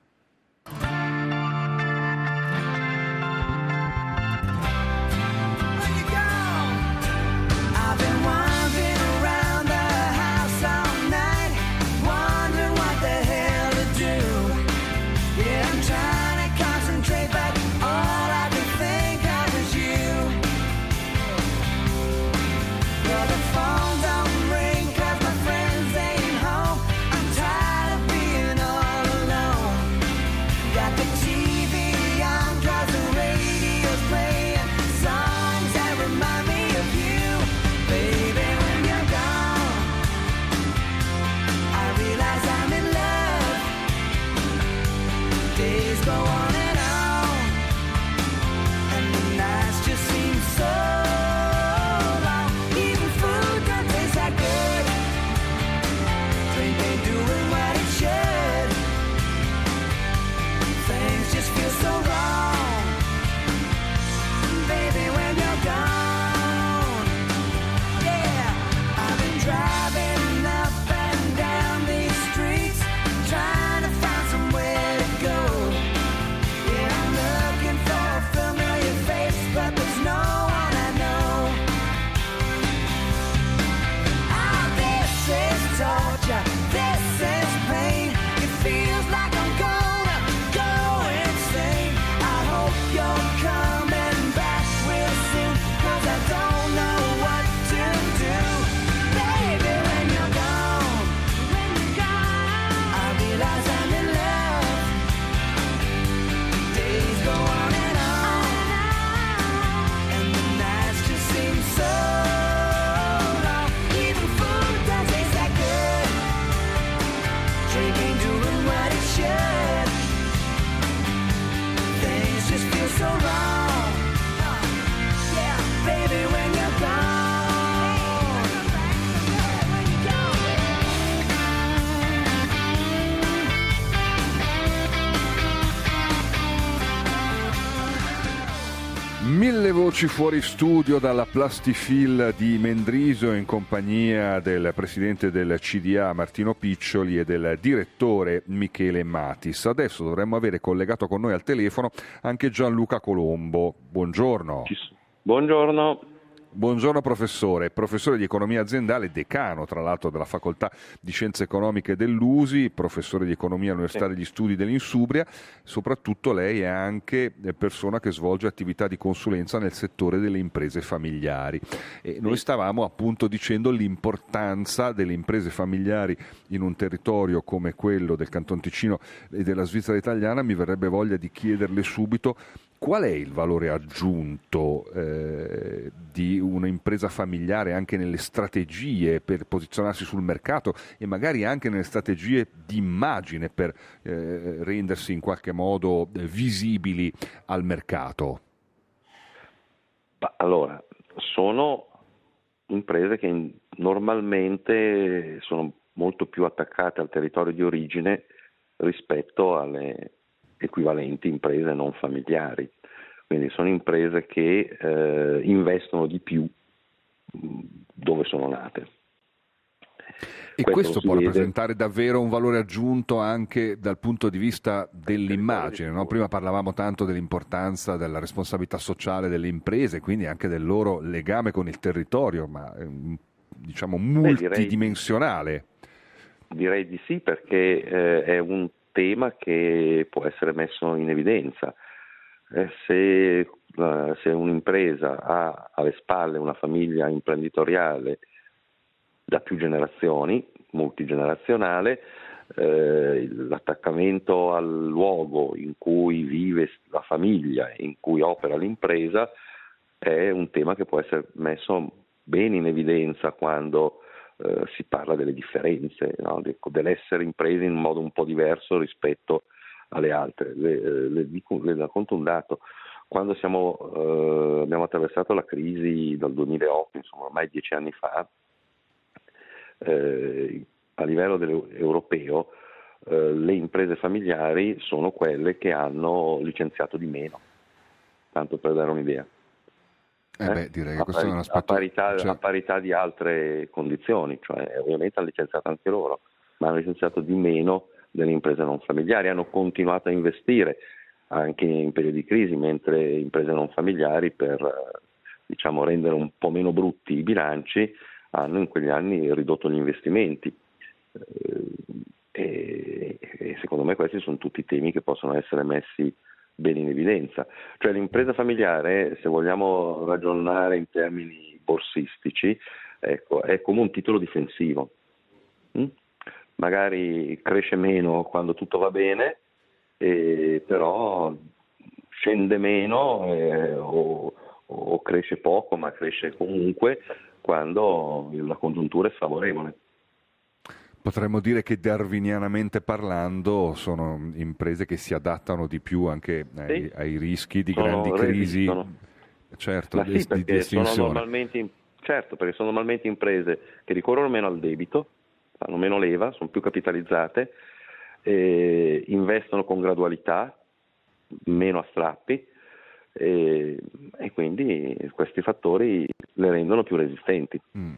Mille voci fuori studio dalla Plastifil di Mendrisio in compagnia del presidente del C D A Martino Piccioli e del direttore Michele Matis. Adesso dovremmo avere collegato con noi al telefono anche Gianluca Colombo. Buongiorno. Buongiorno. Buongiorno professore, professore di economia aziendale, decano tra l'altro della facoltà di scienze economiche dell'U S I, professore di economia all'Università degli Studi dell'Insubria, soprattutto lei è anche persona che svolge attività di consulenza nel settore delle imprese familiari e noi stavamo appunto dicendo l'importanza delle imprese familiari in un territorio come quello del Canton Ticino e della Svizzera italiana. Mi verrebbe voglia di chiederle subito qual è il valore aggiunto eh, di un'impresa familiare anche nelle strategie per posizionarsi sul mercato e magari anche nelle strategie di immagine per eh, rendersi in qualche modo eh, visibili al mercato? Allora, sono imprese che normalmente sono molto più attaccate al territorio di origine rispetto alle equivalenti imprese non familiari, quindi sono imprese che eh, investono di più dove sono nate. E questo, questo può vede. rappresentare davvero un valore aggiunto anche dal punto di vista dell'immagine, no? Prima parlavamo tanto dell'importanza della responsabilità sociale delle imprese, quindi anche del loro legame con il territorio, ma diciamo multidimensionale. Beh, direi, direi di sì, perché eh, è un tema che può essere messo in evidenza. Eh, se, uh, se un'impresa ha alle spalle una famiglia imprenditoriale da più generazioni, multigenerazionale, eh, l'attaccamento al luogo in cui vive la famiglia, in cui opera l'impresa, è un tema che può essere messo bene in evidenza quando eh, si parla delle differenze, no? De, dell'essere imprese in un modo un po' diverso rispetto alle altre. Le, le, dico, le racconto un dato. Quando siamo, eh, abbiamo attraversato la crisi dal duemilaotto, insomma ormai dieci anni fa, Eh, a livello europeo eh, le imprese familiari sono quelle che hanno licenziato di meno, tanto per dare un'idea. Eh eh? Beh, direi che a, questo pari, è un aspetto, a, parità, cioè... a parità di altre condizioni, cioè ovviamente hanno licenziato anche loro, ma hanno licenziato di meno delle imprese non familiari, hanno continuato a investire anche in periodi di crisi, mentre imprese non familiari, per diciamo rendere un po' meno brutti i bilanci, hanno in quegli anni ridotto gli investimenti e, e secondo me questi sono tutti temi che possono essere messi bene in evidenza. Cioè l'impresa familiare, se vogliamo ragionare in termini borsistici, ecco, è come un titolo difensivo. Mm? Magari cresce meno quando tutto va bene, eh, però scende meno eh, o, o cresce poco, ma cresce comunque quando la congiuntura è sfavorevole. Potremmo dire che darwinianamente parlando sono imprese che si adattano di più anche ai, sì. ai rischi di sono grandi crisi, sono... certo, Ma di, sì, perché di estinzione. sono normalmente, certo, perché sono normalmente imprese che ricorrono meno al debito, fanno meno leva, sono più capitalizzate, eh, investono con gradualità, meno a strappi, e, e quindi questi fattori le rendono più resistenti. Mm.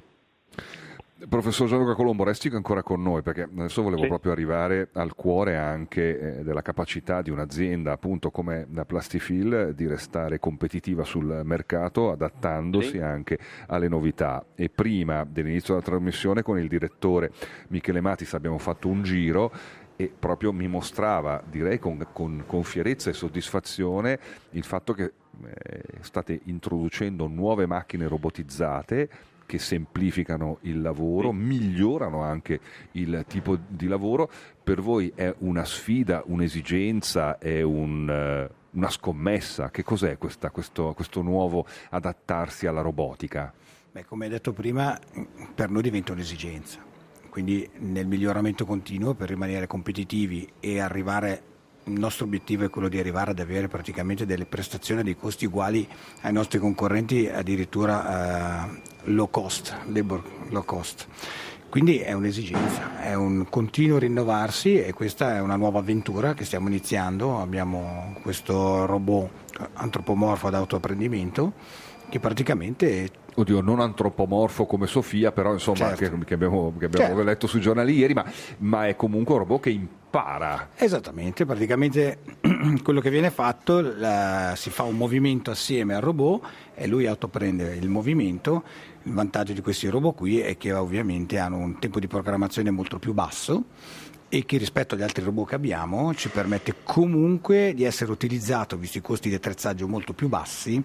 Professor Gianluca Colombo, resti ancora con noi, perché adesso volevo sì. proprio arrivare al cuore anche eh, della capacità di un'azienda appunto come la Plastifil di restare competitiva sul mercato, adattandosi sì. anche alle novità. E prima dell'inizio della trasmissione con il direttore Michele Matis abbiamo fatto un giro e proprio mi mostrava, direi con, con, con fierezza e soddisfazione, il fatto che eh, state introducendo nuove macchine robotizzate che semplificano il lavoro, migliorano anche il tipo di lavoro. Per voi è una sfida, un'esigenza, è un, uh, una scommessa? Che cos'è questa, questo, questo nuovo adattarsi alla robotica? Beh, come hai detto prima, per noi diventa un'esigenza. Quindi nel miglioramento continuo per rimanere competitivi e arrivare, il nostro obiettivo è quello di arrivare ad avere praticamente delle prestazioni a dei costi uguali ai nostri concorrenti, addirittura uh, low cost, labor low cost. Quindi è un'esigenza, è un continuo rinnovarsi e questa è una nuova avventura che stiamo iniziando. Abbiamo questo robot antropomorfo ad autoapprendimento che praticamente... Oddio, non antropomorfo come Sofia, però insomma certo. che, che abbiamo, che abbiamo certo. letto sui giornali ieri, ma, ma è comunque un robot che impara. Esattamente, praticamente quello che viene fatto, la, si fa un movimento assieme al robot e lui autoprende il movimento. Il vantaggio di questi robot qui è che ovviamente hanno un tempo di programmazione molto più basso e che rispetto agli altri robot che abbiamo ci permette comunque di essere utilizzato, visto i costi di attrezzaggio molto più bassi,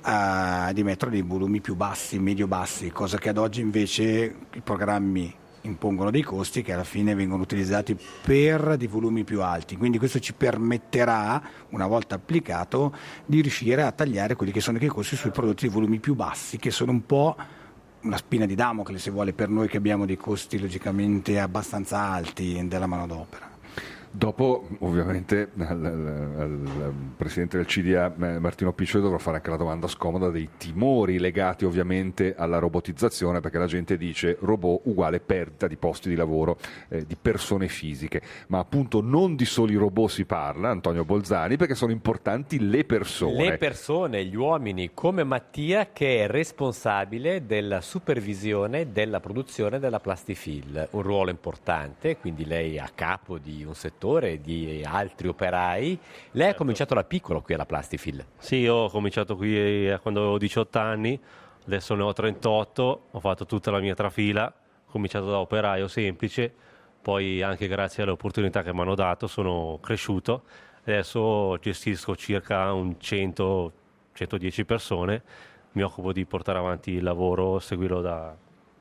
uh, di mettere dei volumi più bassi, medio-bassi, cosa che ad oggi invece i programmi impongono dei costi che alla fine vengono utilizzati per dei volumi più alti. Quindi questo ci permetterà, una volta applicato, di riuscire a tagliare quelli che sono i costi sui prodotti di volumi più bassi, che sono un po' una spina di Damocle, se vuole, per noi che abbiamo dei costi logicamente abbastanza alti della manodopera. Dopo, ovviamente, al, al, al presidente del C D A Martino Piccioli dovrò fare anche la domanda scomoda dei timori legati ovviamente alla robotizzazione, perché la gente dice robot uguale perdita di posti di lavoro, eh, di persone fisiche, ma appunto non di soli robot si parla, Antonio Bolzani, perché sono importanti le persone. Le persone, gli uomini, come Mattia, che è responsabile della supervisione della produzione della Plastifil, un ruolo importante, quindi lei è a capo di un settore di altri operai. Lei certo. ha cominciato da piccolo qui alla Plastifil. Sì, io ho cominciato qui quando avevo diciotto anni, adesso ne ho trentotto, ho fatto tutta la mia trafila, ho cominciato da operaio semplice, poi anche grazie alle opportunità che mi hanno dato sono cresciuto, adesso gestisco circa un cento centodieci persone, mi occupo di portare avanti il lavoro, seguirlo da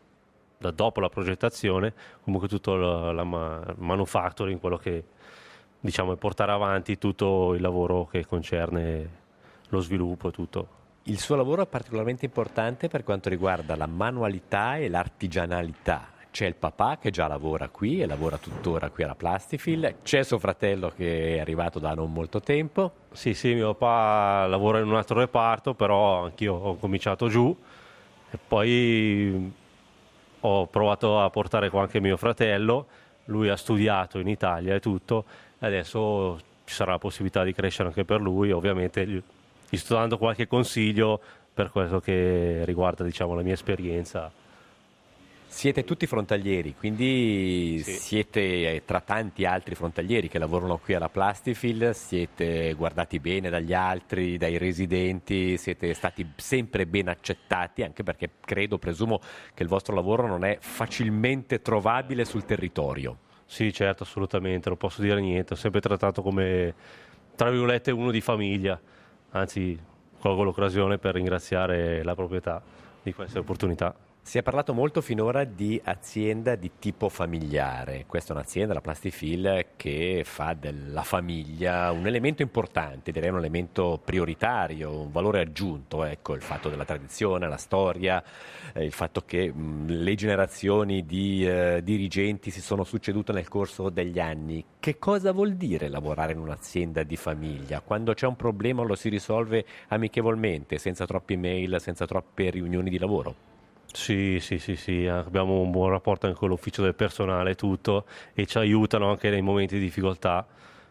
da dopo la progettazione, comunque tutto la, la manufacturing, quello che diciamo è portare avanti tutto il lavoro che concerne lo sviluppo e tutto. Il suo lavoro è particolarmente importante per quanto riguarda la manualità e l'artigianalità. C'è il papà che già lavora qui e lavora tuttora qui alla Plastifil, c'è suo fratello che è arrivato da non molto tempo. Sì, sì, mio papà lavora in un altro reparto, però anch'io ho cominciato giù e poi ho provato a portare qua anche mio fratello, lui ha studiato in Italia e tutto, e adesso ci sarà la possibilità di crescere anche per lui, ovviamente gli, gli sto dando qualche consiglio per quello che riguarda diciamo, la mia esperienza. Siete tutti frontalieri, quindi sì. Siete tra tanti altri frontalieri che lavorano qui alla Plastifil, siete guardati bene dagli altri, dai residenti, siete stati sempre ben accettati, anche perché credo, presumo che il vostro lavoro non è facilmente trovabile sul territorio. Sì, certo, assolutamente, non posso dire niente, ho sempre trattato come, tra virgolette, uno di famiglia, anzi colgo l'occasione per ringraziare la proprietà di questa opportunità. Si è parlato molto finora di azienda di tipo familiare. Questa è un'azienda, la Plastifil, che fa della famiglia un elemento importante, direi un elemento prioritario, un valore aggiunto. Ecco, il fatto della tradizione, la storia, eh, il fatto che mh, le generazioni di eh, dirigenti si sono succedute nel corso degli anni. Che cosa vuol dire lavorare in un'azienda di famiglia? Quando c'è un problema lo si risolve amichevolmente, senza troppi mail, senza troppe riunioni di lavoro? Sì, sì, sì, sì, abbiamo un buon rapporto anche con l'ufficio del personale e tutto e ci aiutano anche nei momenti di difficoltà.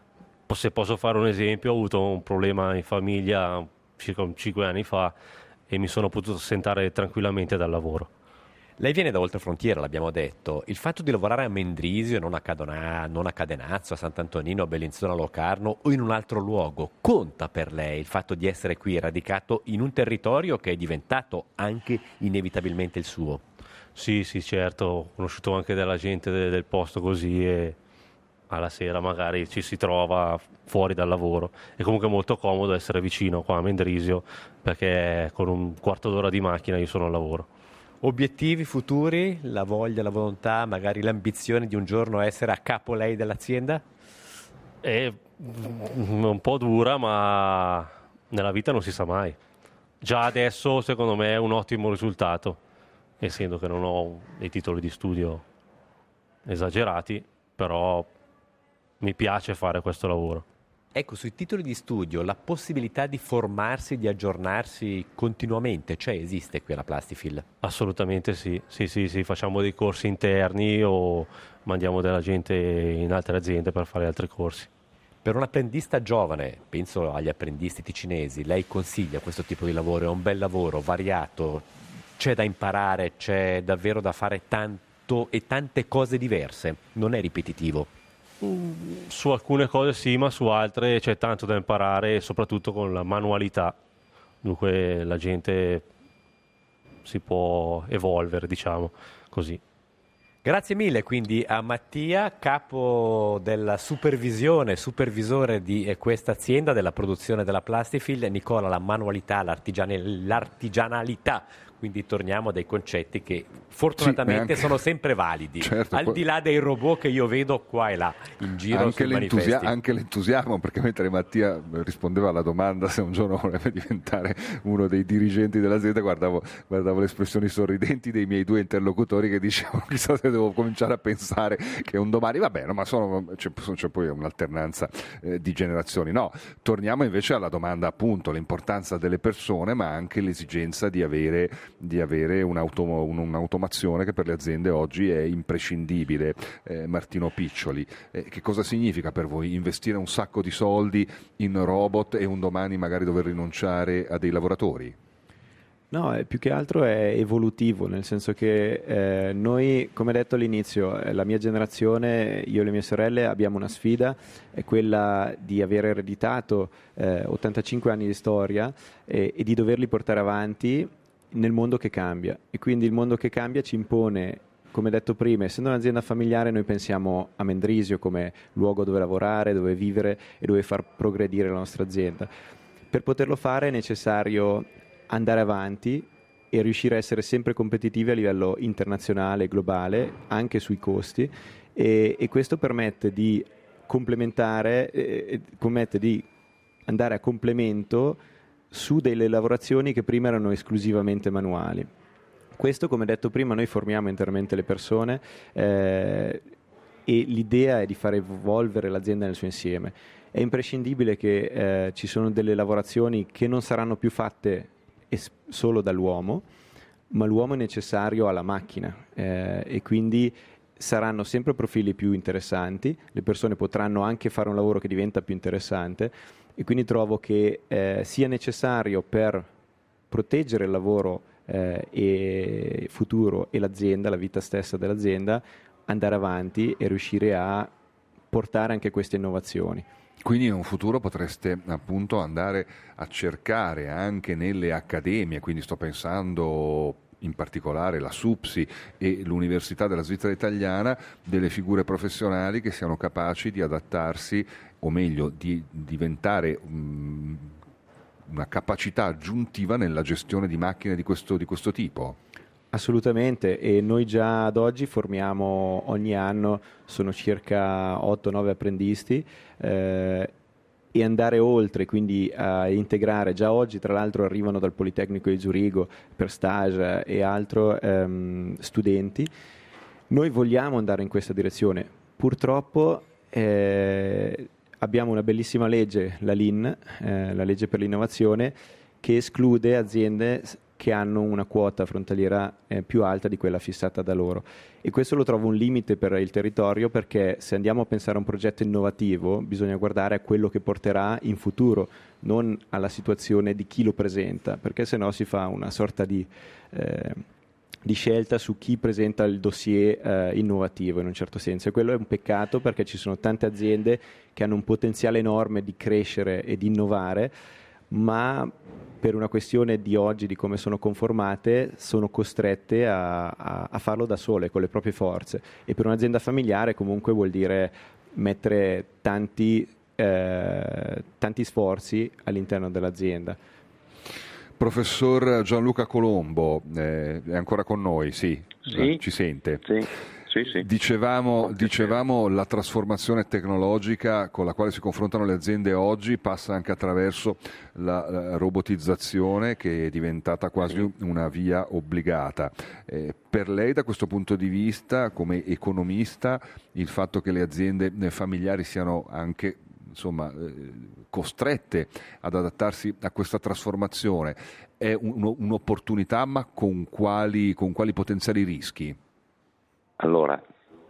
Se posso fare un esempio, ho avuto un problema in famiglia circa cinque anni fa e mi sono potuto assentare tranquillamente dal lavoro. Lei viene da oltrefrontiera, l'abbiamo detto. Il fatto di lavorare a Mendrisio, non a, Cadona, non a Cadenazzo, a Sant'Antonino, a Bellinzona, a Locarno o in un altro luogo, conta per lei il fatto di essere qui radicato in un territorio che è diventato anche inevitabilmente il suo? Sì, sì, certo. Ho conosciuto anche della gente del, del posto così e alla sera magari ci si trova fuori dal lavoro. È comunque molto comodo essere vicino qua a Mendrisio perché con un quarto d'ora di macchina io sono al lavoro. Obiettivi futuri, la voglia, la volontà, magari l'ambizione di un giorno essere a capo lei dell'azienda? È un po' dura, ma nella vita non si sa mai. Già adesso secondo me è un ottimo risultato, essendo che non ho dei titoli di studio esagerati, però mi piace fare questo lavoro. Ecco, sui titoli di studio, la possibilità di formarsi, di aggiornarsi continuamente, cioè esiste qui alla Plastifil? Assolutamente sì, sì, sì, sì, facciamo dei corsi interni o mandiamo della gente in altre aziende per fare altri corsi. Per un apprendista giovane, penso agli apprendisti ticinesi, lei consiglia questo tipo di lavoro? È un bel lavoro, variato, c'è da imparare, c'è davvero da fare tanto e tante cose diverse, non è ripetitivo? Su alcune cose sì, ma su altre c'è tanto da imparare, soprattutto con la manualità. Dunque la gente si può evolvere, diciamo così. Grazie mille quindi a Mattia, capo della supervisione, supervisore di questa azienda, della produzione della Plastifil. Nicola, la manualità, l'artigianalità Quindi torniamo a dei concetti che fortunatamente sì, anche, sono sempre validi, certo, al di là dei robot che io vedo qua e là in giro anche, sui l'entusia- manifesti. anche l'entusiasmo, perché mentre Mattia rispondeva alla domanda se un giorno voleva diventare uno dei dirigenti dell'azienda, guardavo, guardavo le espressioni sorridenti dei miei due interlocutori che dicevano chissà se devo cominciare a pensare che un domani, va bene, ma sono, c'è, c'è poi un'alternanza eh, di generazioni. No, torniamo invece alla domanda, appunto, l'importanza delle persone, ma anche l'esigenza di avere di avere un'automo- un'automazione che per le aziende oggi è imprescindibile. eh, Martino Piccioli, eh, che cosa significa per voi investire un sacco di soldi in robot e un domani magari dover rinunciare a dei lavoratori? No, è, più che altro è evolutivo, nel senso che eh, noi, come detto all'inizio, eh, la mia generazione, io e le mie sorelle, abbiamo una sfida, è quella di aver ereditato eh, ottantacinque anni di storia eh, e di doverli portare avanti nel mondo che cambia. E quindi il mondo che cambia ci impone, come detto prima, essendo un'azienda familiare, noi pensiamo a Mendrisio come luogo dove lavorare, dove vivere e dove far progredire la nostra azienda. Per poterlo fare è necessario andare avanti e riuscire a essere sempre competitivi a livello internazionale e globale, anche sui costi, e, e questo permette di complementare, eh, permette di andare a complemento su delle lavorazioni che prima erano esclusivamente manuali. Questo, come detto prima, noi formiamo interamente le persone eh, e l'idea è di far evolvere l'azienda nel suo insieme. È imprescindibile che eh, ci sono delle lavorazioni che non saranno più fatte es- solo dall'uomo, ma l'uomo è necessario alla macchina eh, e quindi saranno sempre profili più interessanti, le persone potranno anche fare un lavoro che diventa più interessante e quindi trovo che eh, sia necessario per proteggere il lavoro eh, e futuro e l'azienda, la vita stessa dell'azienda, andare avanti e riuscire a portare anche queste innovazioni. Quindi in un futuro potreste appunto andare a cercare anche nelle accademie, quindi sto pensando in particolare la SUPSI e l'Università della Svizzera Italiana, delle figure professionali che siano capaci di adattarsi, o meglio di diventare mh, una capacità aggiuntiva nella gestione di macchine di questo, di questo tipo. Assolutamente, e noi già ad oggi formiamo ogni anno, sono circa otto nove apprendisti eh, e andare oltre, quindi a integrare, già oggi tra l'altro arrivano dal Politecnico di Zurigo per stage e altro ehm, studenti. Noi vogliamo andare in questa direzione, purtroppo eh, abbiamo una bellissima legge, la L I N, eh, la legge per l'innovazione, che esclude aziende che hanno una quota frontaliera eh, più alta di quella fissata da loro, e questo lo trovo un limite per il territorio, perché se andiamo a pensare a un progetto innovativo bisogna guardare a quello che porterà in futuro, non alla situazione di chi lo presenta, perché sennò si fa una sorta di, eh, di scelta su chi presenta il dossier eh, innovativo in un certo senso, e quello è un peccato, perché ci sono tante aziende che hanno un potenziale enorme di crescere e di innovare, ma per una questione di oggi, di come sono conformate, sono costrette a, a, a farlo da sole, con le proprie forze, e per un'azienda familiare comunque vuol dire mettere tanti, eh, tanti sforzi all'interno dell'azienda. Professor Gianluca Colombo, eh, è ancora con noi? Sì, sì. Ci sente? Sì. Sì, sì. Dicevamo, dicevamo la trasformazione tecnologica con la quale si confrontano le aziende oggi passa anche attraverso la, la robotizzazione, che è diventata quasi sì. una via obbligata. Eh, per lei, da questo punto di vista, come economista, il fatto che le aziende familiari siano anche insomma, eh, costrette ad adattarsi a questa trasformazione è un, un'opportunità, ma con quali, con quali potenziali rischi? Allora,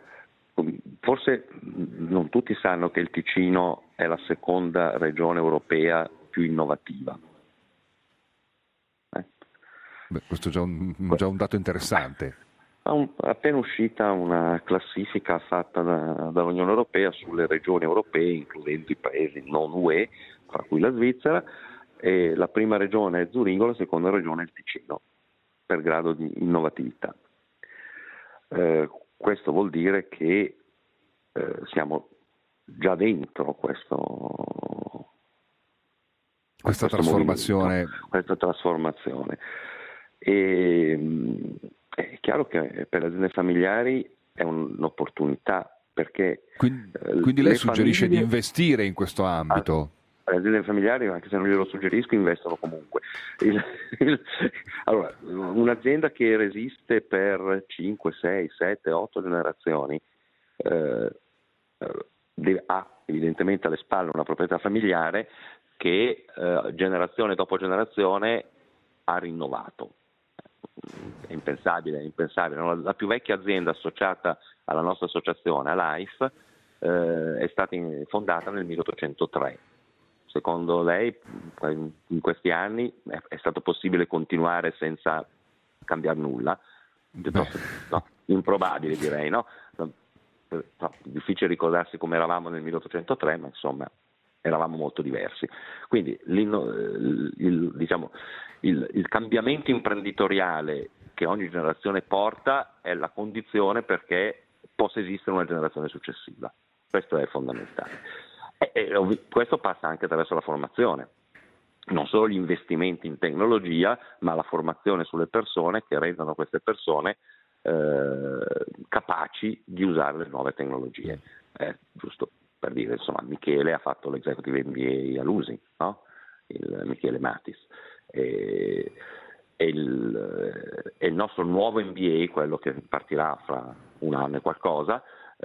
forse non tutti sanno che il Ticino è la seconda regione europea più innovativa. Eh? Beh, questo è già un, già un dato interessante. È appena uscita una classifica fatta da, dall'Unione Europea sulle regioni europee, includendo i paesi non U E, tra cui la Svizzera, e la prima regione è Zurigo, la seconda regione è il Ticino, per grado di innovatività. Eh, questo vuol dire che eh, siamo già dentro questo, questa questo trasformazione. Questa trasformazione. E, è chiaro che per le aziende familiari è un'opportunità, perché quindi, quindi lei suggerisce famiglie, di investire in questo ambito? Le aziende familiari, anche se non glielo suggerisco, investono comunque. Il, il, allora, un'azienda che resiste per cinque, sei, sette, otto generazioni eh, deve, ha evidentemente alle spalle una proprietà familiare che eh, generazione dopo generazione ha rinnovato. È impensabile, è impensabile. La, la più vecchia azienda associata alla nostra associazione, a Life, eh, è stata in, fondata nel milleottocentotre. Secondo lei in questi anni è stato possibile continuare senza cambiare nulla? No, improbabile, direi, no? No, difficile ricordarsi come eravamo nel milleottocentotre, ma insomma eravamo molto diversi. Quindi il, il, diciamo, il, il cambiamento imprenditoriale che ogni generazione porta è la condizione perché possa esistere una generazione successiva. Questo è fondamentale. E, e questo passa anche attraverso la formazione, non solo gli investimenti in tecnologia, ma la formazione sulle persone che rendano queste persone eh, capaci di usare le nuove tecnologie. Eh, giusto per dire, insomma, Michele ha fatto l'executive M B A all'U S I, no? Il Michele Matis. E, e, il, e il nostro nuovo M B A, quello che partirà fra un anno e qualcosa,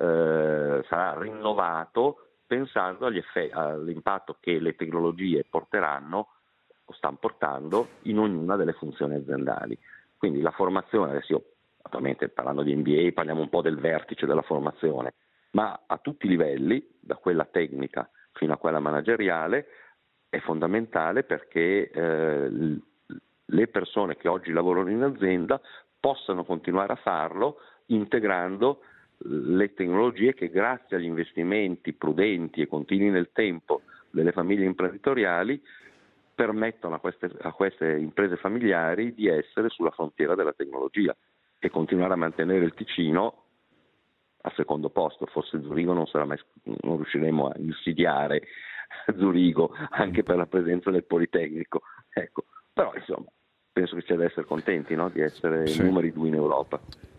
eh, sarà rinnovato pensando agli effetti, all'impatto che le tecnologie porteranno o stanno portando in ognuna delle funzioni aziendali. Quindi la formazione, adesso io attualmente parlando di M B A parliamo un po' del vertice della formazione, ma a tutti i livelli, da quella tecnica fino a quella manageriale, è fondamentale perché eh, le persone che oggi lavorano in azienda possano continuare a farlo integrando le tecnologie che grazie agli investimenti prudenti e continui nel tempo delle famiglie imprenditoriali permettono a queste, a queste imprese familiari di essere sulla frontiera della tecnologia e continuare a mantenere il Ticino al secondo posto. Forse Zurigo non, sarà mai, non riusciremo a insidiare Zurigo anche per la presenza del Politecnico, ecco. Però insomma penso che c'è da essere contenti, no? Di essere sì. numeri due in Europa.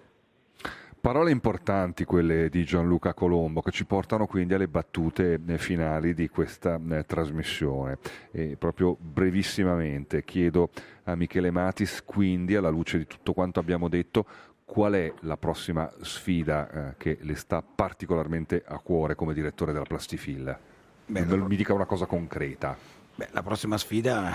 Parole importanti quelle di Gianluca Colombo, che ci portano quindi alle battute finali di questa eh, trasmissione. E proprio brevissimamente chiedo a Michele Matis, quindi alla luce di tutto quanto abbiamo detto, qual è la prossima sfida eh, che le sta particolarmente a cuore come direttore della Plastifil? Beh, la... Mi dica una cosa concreta. Beh, la prossima sfida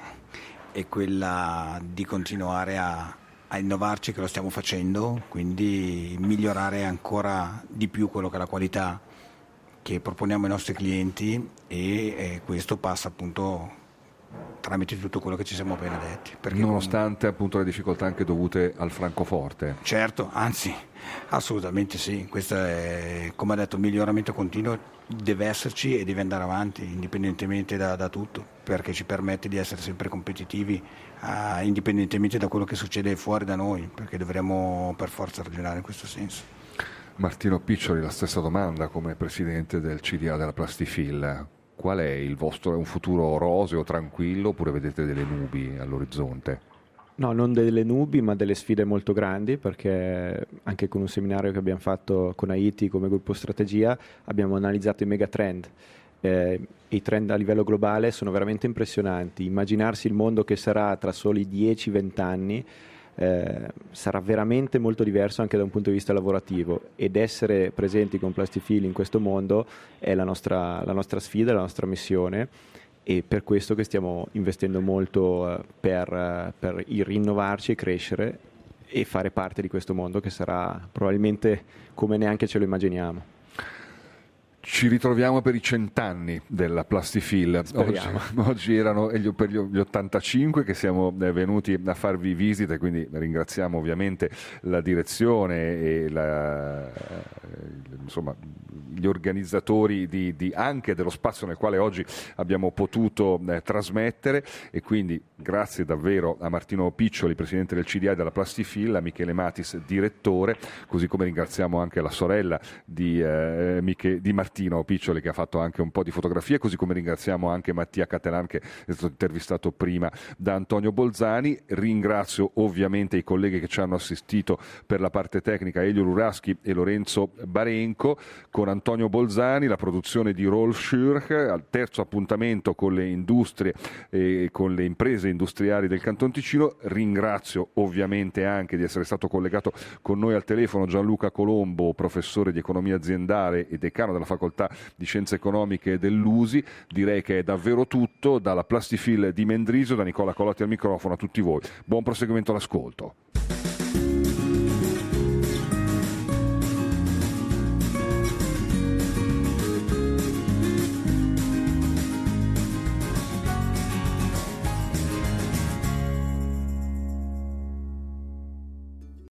è quella di continuare a a innovarci, che lo stiamo facendo, quindi migliorare ancora di più quello che è la qualità che proponiamo ai nostri clienti e eh, questo passa appunto tramite tutto quello che ci siamo appena detti. Nonostante appunto le difficoltà anche dovute al francoforte. Certo, anzi, assolutamente sì, questo è, come ha detto, il miglioramento continuo deve esserci e deve andare avanti indipendentemente da, da tutto, perché ci permette di essere sempre competitivi uh, indipendentemente da quello che succede fuori da noi, perché dovremmo per forza ragionare in questo senso. Martino Piccioli, la stessa domanda come presidente del C D A della Plastifil. Qual è il vostro, è un futuro roseo, tranquillo, oppure vedete delle nubi all'orizzonte? No, non delle nubi, ma delle sfide molto grandi, perché anche con un seminario che abbiamo fatto con Haiti come gruppo strategia abbiamo analizzato i megatrend. Eh, i trend a livello globale sono veramente impressionanti. Immaginarsi il mondo che sarà tra soli dieci venti anni eh, sarà veramente molto diverso anche da un punto di vista lavorativo, ed essere presenti con Plastifil in questo mondo è la nostra, la nostra sfida, la nostra missione, e per questo che stiamo investendo molto uh, per, uh, per rinnovarci e crescere e fare parte di questo mondo che sarà probabilmente come neanche ce lo immaginiamo. Ci ritroviamo per i cent'anni della Plastifil. Oggi, oggi erano per gli ottantacinque che siamo venuti a farvi visita, e quindi ringraziamo ovviamente la direzione e la, insomma, gli organizzatori di, di anche dello spazio nel quale oggi abbiamo potuto eh, trasmettere, e quindi grazie davvero a Martino Piccioli, presidente del C D A della Plastifil, a Michele Matis, direttore, così come ringraziamo anche la sorella di, eh, Mich- di Martino Martino Piccioli che ha fatto anche un po' di fotografie, così come ringraziamo anche Mattia Catelan che è stato intervistato prima da Antonio Bolzani. Ringrazio ovviamente i colleghi che ci hanno assistito per la parte tecnica, Elio Luraschi e Lorenzo Barenco, con Antonio Bolzani, la produzione di Rolf Schürch, al terzo appuntamento con le industrie e con le imprese industriali del Canton Ticino. Ringrazio ovviamente anche di essere stato collegato con noi al telefono Gianluca Colombo, professore di economia aziendale e decano della facoltà di scienze economiche dell'U S I. Direi che è davvero tutto, dalla Plastifil di Mendrisio, da Nicola Colotti al microfono, a tutti voi. Buon proseguimento all'ascolto.